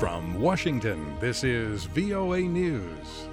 From Washington, this is VOA News.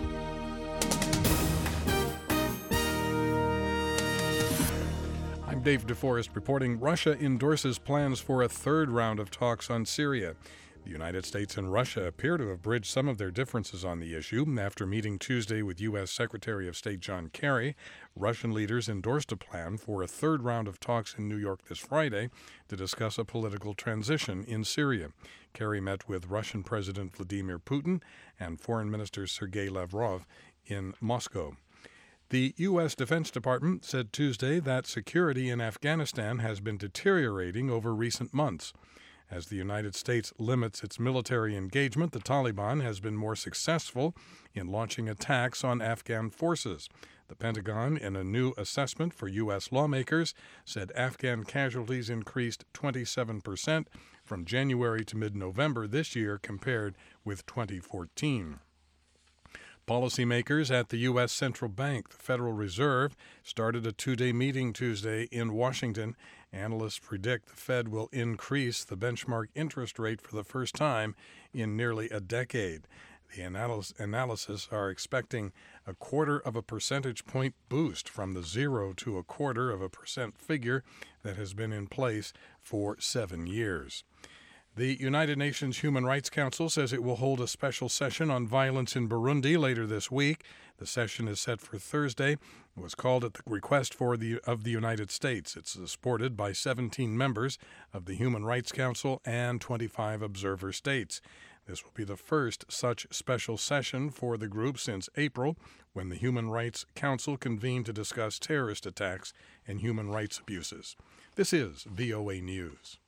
I'm Dave DeForest reporting Russia endorses plans for a third round of talks on Syria. The United States and Russia appear to have bridged some of their differences on the issue. After meeting Tuesday with U.S. Secretary of State John Kerry, Russian leaders endorsed a plan for a third round of talks in New York this Friday to discuss a political transition in Syria. Kerry met with Russian President Vladimir Putin and Foreign Minister Sergei Lavrov in Moscow. The U.S. Defense Department said Tuesday that security in Afghanistan has been deteriorating over recent months. As the United States limits its military engagement, the Taliban has been more successful in launching attacks on Afghan forces. The Pentagon, in a new assessment for U.S. lawmakers, said Afghan casualties increased 27% from January to mid-November this year compared with 2014. Policymakers at the U.S. Central Bank, the Federal Reserve, started a two-day meeting Tuesday in Washington. Analysts predict the Fed will increase the benchmark interest rate for the first time in nearly a decade. The analysts are expecting a 0.25 percentage point boost from the 0 to 0.25% figure that has been in place for 7 years. The United Nations Human Rights Council says it will hold a special session on violence in Burundi later this week. The session is set for Thursday. It was called at the request of the United States. It's supported by 17 members of the Human Rights Council and 25 observer states. This will be the first such special session for the group since April, when the Human Rights Council convened to discuss terrorist attacks and human rights abuses. This is VOA News.